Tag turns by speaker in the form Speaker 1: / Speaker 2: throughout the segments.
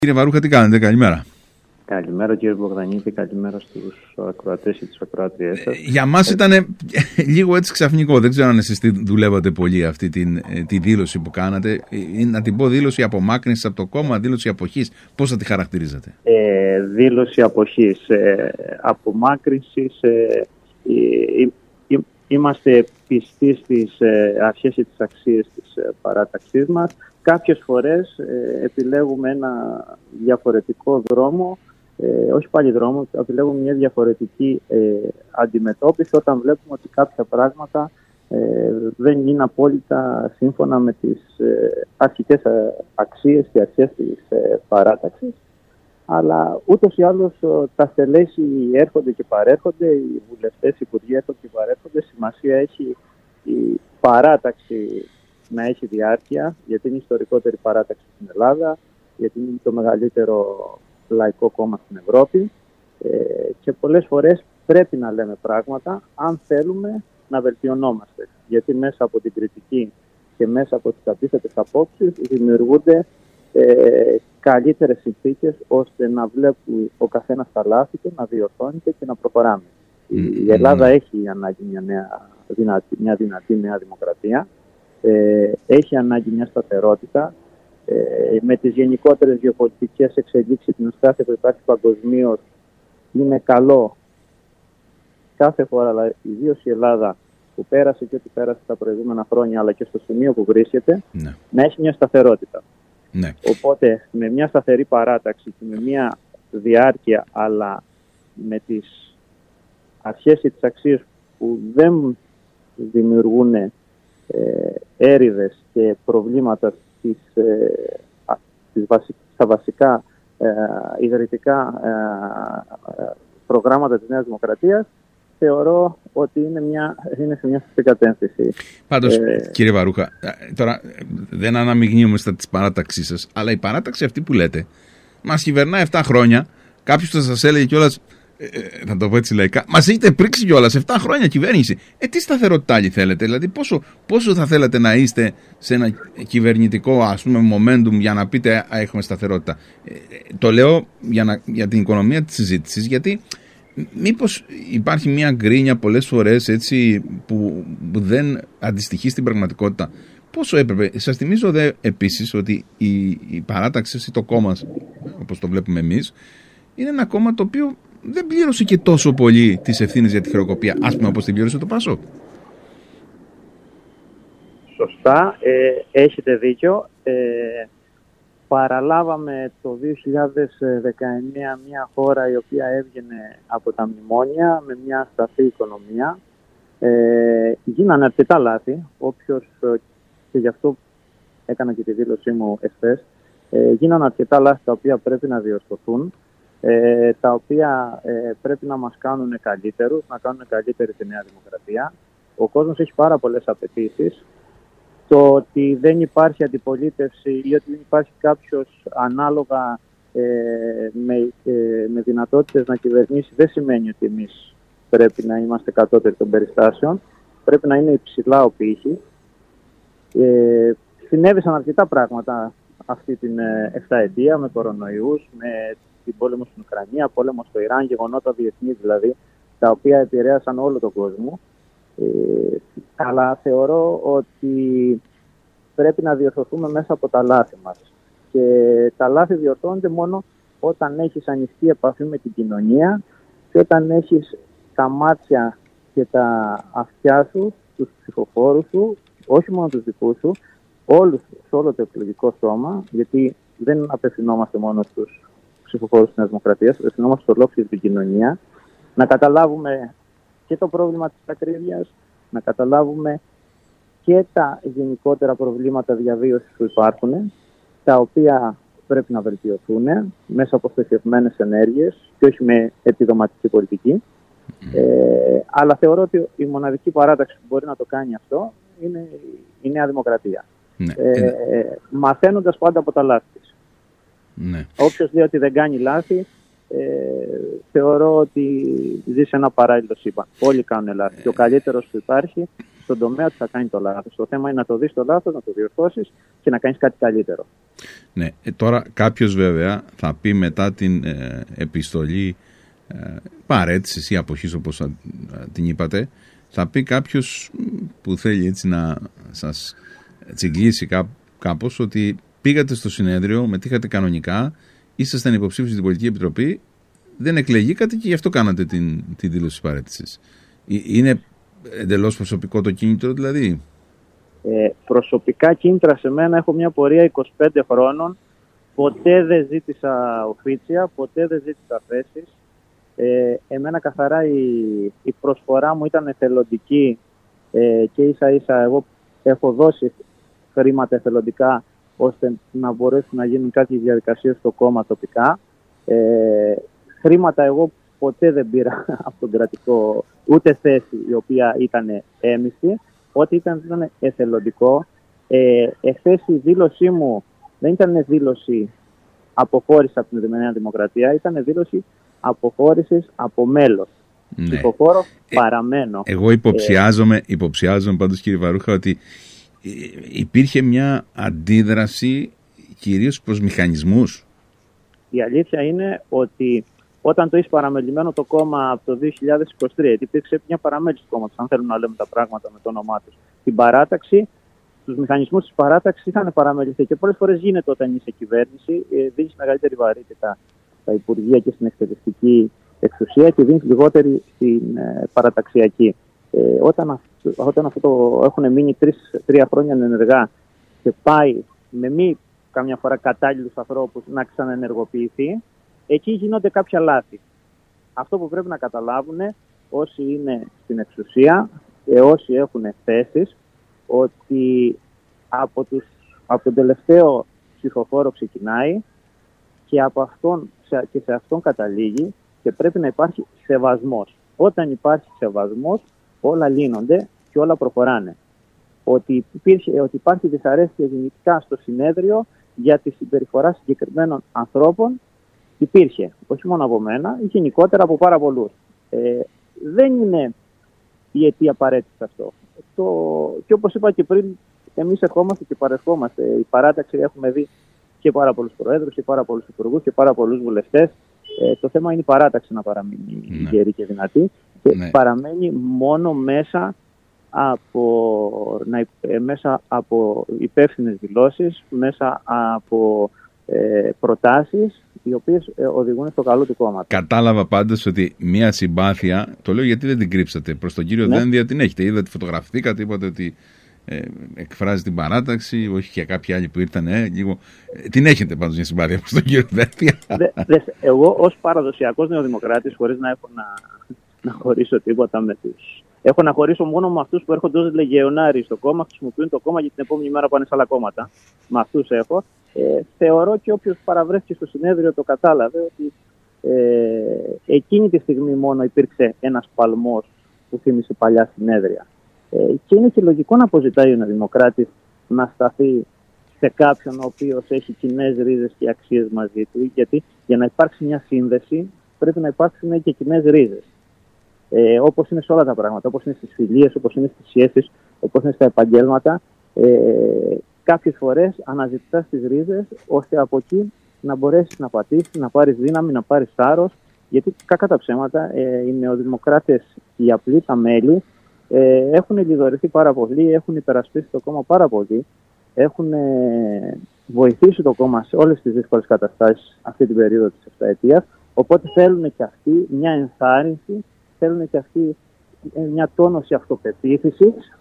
Speaker 1: Κύριε Βαρούχα, τι κάνετε, καλημέρα.
Speaker 2: Καλημέρα κύριε Μπογδανίτη, καλημέρα στους ακροατές και τις ακροατριές σας.
Speaker 1: Για μας ήταν λίγο έτσι ξαφνικό, δεν ξέρω αν εσείς δουλεύατε πολύ αυτή τη δήλωση που κάνατε. Να την πω δήλωση απομάκρυνσης από το κόμμα, δήλωση αποχής, πώς θα τη χαρακτηρίζατε?
Speaker 2: Δήλωση αποχής, απομάκρυνσης, είμαστε πιστοί στις αρχές και τις αξίες της παράταξής μας. Κάποιες φορές επιλέγουμε ένα διαφορετικό δρόμο, όχι πάλι δρόμο, επιλέγουμε μια διαφορετική αντιμετώπιση όταν βλέπουμε ότι κάποια πράγματα δεν είναι απόλυτα σύμφωνα με τις αρχικές αξίες και αρχές της παράταξης. Αλλά ούτως ή άλλως τα στελέχη έρχονται και παρέρχονται, οι βουλευτές, οι υπουργοί έρχονται και παρέρχονται. Σημασία έχει η παράταξη να έχει διάρκεια, γιατί είναι η ιστορικότερη παράταξη στην Ελλάδα, γιατί είναι το μεγαλύτερο λαϊκό κόμμα στην Ευρώπη και πολλές φορές πρέπει να λέμε πράγματα αν θέλουμε να βελτιωνόμαστε. Γιατί μέσα από την κριτική και μέσα από τις αντίθετες απόψεις δημιουργούνται καλύτερες συνθήκες ώστε να βλέπει ο καθένας τα λάθη και να διορθώνεται και να προχωράμε. Η Ελλάδα έχει ανάγκη μια δυνατή νέα δημοκρατία. Έχει ανάγκη μια σταθερότητα. Με τις γενικότερες γεωπολιτικές εξελίξεις, την αστάθεια που υπάρχει παγκοσμίως, είναι καλό κάθε φορά, αλλά ιδίως η Ελλάδα που πέρασε και ό,τι πέρασε τα προηγούμενα χρόνια, αλλά και στο σημείο που βρίσκεται, να έχει μια σταθερότητα. Ναι. Οπότε με μια σταθερή παράταξη και με μια διάρκεια, αλλά με τις αρχές και τις αξίες που δεν δημιουργούν έρηδες και προβλήματα στα βασικά ιδρυτικά προγράμματα της Νέας Δημοκρατίας, θεωρώ ότι είναι σε μια σωστή κατεύθυνση.
Speaker 1: Πάντως, κύριε Βαρούχα, τώρα δεν αναμειγνύουμε στα της παράταξής σας, αλλά η παράταξη αυτή που λέτε μας κυβερνά 7 χρόνια. Κάποιος θα σας έλεγε κιόλας, θα το πω έτσι λαϊκά, μας έχετε πρίξει κιόλας 7 χρόνια κυβέρνηση. Τι σταθερότητα άλλη θέλετε? Δηλαδή πόσο θα θέλατε να είστε σε ένα κυβερνητικό, ας πούμε, momentum για να πείτε έχουμε σταθερότητα? Το λέω για την οικονομία της συζήτησης, γιατί μήπως υπάρχει μια γκρίνια πολλές φορές έτσι που δεν αντιστοιχεί στην πραγματικότητα? Πόσο έπρεπε? Σας θυμίζω επίσης ότι η παράταξη ή το κόμμα, όπως το βλέπουμε εμείς, είναι ένα κόμμα το οποίο δεν πλήρωσε και τόσο πολύ τις ευθύνες για τη χρεοκοπία, ας πούμε, όπως την πλήρωσε το ΠΑΣΟΚ.
Speaker 2: Σωστά, έχετε δίκιο. Παραλάβαμε το 2019 μια χώρα η οποία έβγαινε από τα μνημόνια με μια σταθερή οικονομία. Γίνανε αρκετά λάθη, και γι' αυτό έκανα και τη δήλωσή μου εχθές, γίνανε αρκετά λάθη τα οποία πρέπει να διορθωθούν, τα οποία πρέπει να μας κάνουν καλύτερους, να κάνουν καλύτερη τη Νέα Δημοκρατία. Ο κόσμος έχει πάρα πολλές απαιτήσεις. Το ότι δεν υπάρχει αντιπολίτευση ή ότι δεν υπάρχει κάποιος ανάλογα με δυνατότητες να κυβερνήσει δεν σημαίνει ότι εμείς πρέπει να είμαστε κατώτεροι των περιστάσεων. Πρέπει να είναι υψηλά ο πύχης. Συνέβησαν αρκετά πράγματα αυτή την 7ετία με κορονοϊούς, με την πόλεμο στην Ουκρανία, πόλεμο στο Ιράν, γεγονότα διεθνή δηλαδή, τα οποία επηρέασαν όλο τον κόσμο. Αλλά θεωρώ ότι πρέπει να διορθωθούμε μέσα από τα λάθη μας. Και τα λάθη διορθώνονται μόνο όταν έχεις ανοιχτή επαφή με την κοινωνία και όταν έχεις τα μάτια και τα αυτιά σου, τους ψηφοφόρους σου, όχι μόνο τους δικούς σου, σε όλο το εκλογικό σώμα, γιατί δεν απευθυνόμαστε μόνο στους ψηφοφόρους της Νέας Δημοκρατίας, απευθυνόμαστε σε ολόκληρη την κοινωνία, να καταλάβουμε και το πρόβλημα της ακρίβειας, να καταλάβουμε και τα γενικότερα προβλήματα διαβίωσης που υπάρχουν, τα οποία πρέπει να βελτιωθούν μέσα από στοχευμένες ενέργειες και όχι με επιδοματική πολιτική. Αλλά θεωρώ ότι η μοναδική παράταξη που μπορεί να το κάνει αυτό είναι η Νέα Δημοκρατία. Μαθαίνοντας πάντα από τα λάθη της. Όποιος λέει ότι δεν κάνει λάθη, θεωρώ ότι ζει σε ένα παράλληλο σύμπαν. Όλοι κάνουν λάθη. Και ο καλύτερος που υπάρχει στον τομέα του θα κάνει το λάθος. Το θέμα είναι να το δεις το λάθος, να το διορθώσεις και να κάνεις κάτι καλύτερο.
Speaker 1: Ναι, τώρα κάποιος βέβαια θα πει μετά την επιστολή παρέτησης ή αποχής, όπως την είπατε, θα πει κάποιος που θέλει έτσι να σας τσιγκλίσει κάπως ότι πήγατε στο συνέδριο, μετήχατε κανονικά, ήσασταν υποψήφιοι στην Πολιτική Επιτροπή, δεν εκλεγήκατε και γι' αυτό κάνατε την δήλωση της παρέτησης. Είναι εντελώς προσωπικό το κίνητρο δηλαδή?
Speaker 2: Προσωπικά κίνητρα σε μένα, έχω μια πορεία 25 χρόνων, ποτέ δεν ζήτησα οφίτσια, ποτέ δεν ζήτησα θέσεις. Εμένα καθαρά η προσφορά μου ήταν εθελοντική και ίσα ίσα εγώ έχω δώσει χρήματα εθελοντικά ώστε να μπορέσουν να γίνουν κάποιες διαδικασίες στο κόμμα τοπικά. Χρήματα εγώ ποτέ δεν πήρα από τον κρατικό, ούτε θέση η οποία ήταν έμιστη, ό,τι ήταν εθελοντικό. Εχθές η δήλωσή μου δεν ήταν δήλωση αποχώρηση από την Νέα Δημοκρατία, ήταν δήλωση αποχώρησης από μέλος.
Speaker 1: Ναι.
Speaker 2: Ψηφοφόρο παραμένω.
Speaker 1: Εγώ υποψιάζομαι πάντως, κύριε Βαρούχα, ότι υπήρχε μια αντίδραση κυρίως προς μηχανισμούς.
Speaker 2: Η αλήθεια είναι ότι όταν το είσαι παραμελημένο το κόμμα από το 2023, γιατί υπήρξε μια παραμέληση του κόμματος, αν θέλουμε να λέμε τα πράγματα με το όνομά τους, την παράταξη, τους μηχανισμούς της παράταξης είχαν παραμεληθεί και πολλές φορές γίνεται όταν είσαι κυβέρνηση, δίνεις μεγαλύτερη βαρύτητα στα υπουργεία και στην εκτελεστική εξουσία και δίνεις λιγότερη στην παραταξιακή. Όταν αυτό το έχουν μείνει 3 χρόνια ενεργά και πάει με μη καμιά φορά κατάλληλους ανθρώπους να ξαναενεργοποιηθεί, εκεί γίνονται κάποια λάθη. Αυτό που πρέπει να καταλάβουν όσοι είναι στην εξουσία και όσοι έχουν θέσεις, ότι από τον τελευταίο ψηφοφόρο ξεκινάει και σε αυτόν καταλήγει και πρέπει να υπάρχει σεβασμός. Όταν υπάρχει σεβασμός, όλα λύνονται και όλα προχωράνε. Ότι υπάρχει δυσαρέσκεια γενικά στο συνέδριο για τη συμπεριφορά συγκεκριμένων ανθρώπων, υπήρχε, όχι μόνο από μένα, γενικότερα από πάρα πολλούς. Δεν είναι η αιτία απαραίτητα αυτό. Και όπως είπα και πριν, εμείς ερχόμαστε και παρερχόμαστε. Η παράταξη έχουμε δει και πάρα πολλούς προέδρους και πάρα πολλούς υπουργούς και πάρα πολλούς βουλευτές. Το θέμα είναι η παράταξη να παραμείνει γερή και δυνατή και παραμένει μόνο μέσα από υπεύθυνες δηλώσεις, μέσα από προτάσεις οι οποίες οδηγούν στο καλό του κόμματος.
Speaker 1: Κατάλαβα πάντως ότι μια συμπάθεια, το λέω γιατί δεν την κρύψατε, προς τον κύριο Δένδια την έχετε. Είδατε, φωτογραφηθήκατε, είπατε ότι εκφράζει την παράταξη, όχι και κάποιοι άλλοι που ήρθαν λίγο. Την έχετε πάντως μια συμπάθεια προς τον κύριο Δένδια?
Speaker 2: Εγώ ως παραδοσιακός νεοδημοκράτης, χωρίς να έχω να χωρίσω τίποτα με τους... Έχω να χωρίσω μόνο με αυτούς που έρχονται ως λεγεωνάριοι στο κόμμα, χρησιμοποιούν το κόμμα για την επόμενη μέρα πάνε σε άλλα κόμματα. Με αυτούς έχω. Θεωρώ και όποιος παραβρέθηκε στο συνέδριο το κατάλαβε ότι εκείνη τη στιγμή μόνο υπήρξε ένας παλμός που θύμισε παλιά συνέδρια. Και είναι και λογικό να αποζητάει ο δημοκράτης να σταθεί σε κάποιον ο οποίος έχει κοινές ρίζες και αξίες μαζί του, γιατί για να υπάρξει μια σύνδεση πρέπει να υπάρξουν και κοινές ρίζες. Όπως είναι σε όλα τα πράγματα, όπως είναι στις φιλίες, όπως είναι στις σχέσεις, όπως είναι στα επαγγέλματα, κάποιες φορές αναζητάς τις ρίζες ώστε από εκεί να μπορέσεις να πατήσεις, να πάρεις δύναμη, να πάρεις θάρρος, γιατί κακά τα ψέματα, οι νεοδημοκράτες, οι απλοί, τα μέλη, έχουν λιδωρηθεί πάρα πολύ, έχουν υπερασπίσει το κόμμα πάρα πολύ, έχουν βοηθήσει το κόμμα σε όλες τις δύσκολες καταστάσεις αυτή την περίοδο της 7ετίας, οπότε θέλουν και αυτοί μια ενθάρρυνση, θέλουν και αυτοί μια τόνωση αυτοπεποίθησης,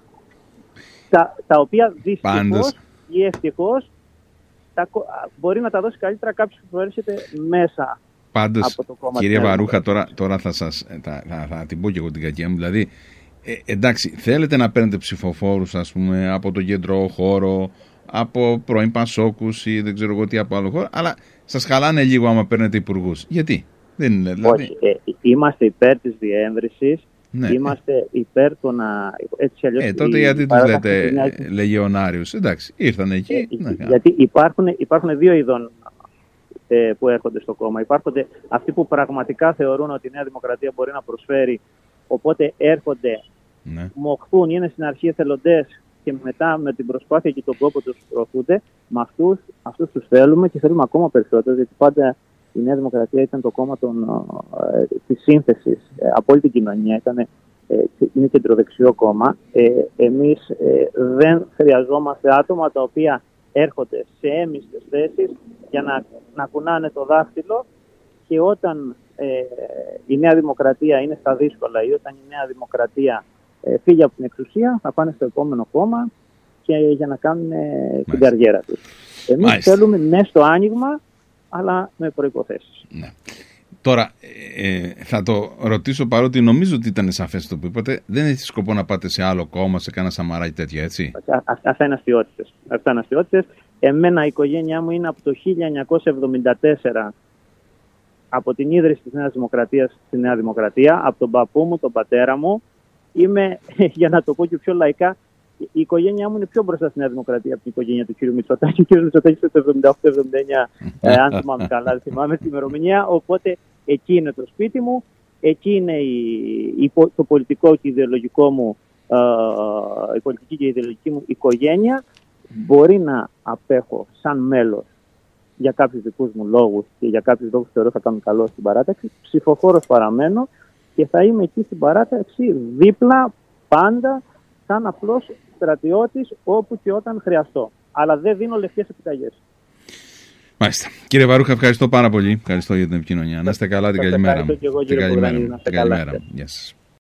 Speaker 2: τα οποία δυστυχώς ή ευτυχώς μπορεί να τα δώσει καλύτερα κάποιος που προέρχεται μέσα από το κόμμα.
Speaker 1: Κύριε Βαρούχα, τώρα θα την πω και εγώ την κακία μου, δηλαδή εντάξει, θέλετε να παίρνετε ψηφοφόρους, ας πούμε, από το κεντρό χώρο, από πρώην Πασόκους ή δεν ξέρω εγώ τι από άλλο χώρο, αλλά σας χαλάνε λίγο άμα παίρνετε υπουργούς. Γιατί? Δεν είναι, δηλαδή...
Speaker 2: Όχι, είμαστε υπέρ της διεύρυνσης, είμαστε υπέρ το να... Έτσι αλλιώς
Speaker 1: τότε γιατί τους λέτε λεγεωνάριους? Εντάξει, ήρθαν εκεί.
Speaker 2: Γιατί υπάρχουν δύο ειδών που έρχονται στο κόμμα. Υπάρχουν αυτοί που πραγματικά θεωρούν ότι η Νέα Δημοκρατία μπορεί να προσφέρει, οπότε έρχονται
Speaker 1: Ναι.
Speaker 2: μοχθούν, είναι στην αρχή εθελοντές και μετά με την προσπάθεια και τον κόπο τους προωθούνται. Με αυτούς τους θέλουμε και θέλουμε ακόμα περισσότερο, γιατί πάντα η Νέα Δημοκρατία ήταν το κόμμα της σύνθεσης από όλη την κοινωνία. Είναι κεντροδεξιό κόμμα. Εμείς δεν χρειαζόμαστε άτομα τα οποία έρχονται σε έμιστες θέσεις για να κουνάνε το δάχτυλο, και όταν η Νέα Δημοκρατία είναι στα δύσκολα ή όταν η Νέα Δημοκρατία φύγει από την εξουσία, θα πάνε στο επόμενο κόμμα και για να κάνουν την καριέρα τους. Εμείς θέλουμε ναι στο άνοιγμα, αλλά με προϋποθέσεις.
Speaker 1: Ναι. Τώρα, θα το ρωτήσω, παρότι νομίζω ότι ήταν σαφές το που είπατε, δεν έχει σκοπό να πάτε σε άλλο κόμμα, σε κάνα Σαμαράκι τέτοια, έτσι?
Speaker 2: Αυτά είναι αστιότητες. Εμένα η οικογένειά μου είναι από το 1974, από την ίδρυση της Νέας Δημοκρατίας στη Νέα Δημοκρατία, από τον παππού μου, τον πατέρα μου. Είμαι, για να το πω και πιο λαϊκά, η οικογένειά μου είναι πιο μπροστά στη Νέα Δημοκρατία από την οικογένεια του κ. Μητσοτάκη. Ο κ. Μητσοτάκης το 78-79, αν θυμάμαι καλά, δεν θυμάμαι την ημερομηνία. Οπότε εκεί είναι το σπίτι μου, εκεί είναι το πολιτικό και ιδεολογικό μου, η πολιτική και η ιδεολογική μου οικογένεια. Μπορεί να απέχω σαν μέλος για κάποιους δικούς μου λόγους και για κάποιους λόγους που θεωρώ θα κάνουν καλό στην παράταξη. Ψηφοφόρος παραμένω και θα είμαι εκεί στην παράταξη δίπλα πάντα, σαν απλός στρατιώτης όπου και όταν χρειαστώ. Αλλά δεν δίνω λευκές επιταγές.
Speaker 1: Μάλιστα. Κύριε Βαρούχα, ευχαριστώ πάρα πολύ. Ευχαριστώ για την επικοινωνία. Να είστε καλά, την καλημέρα μου.
Speaker 2: Ευχαριστώ και εγώ, κύριε Πογρανίδη, να είστε καλά.
Speaker 1: Γεια σας.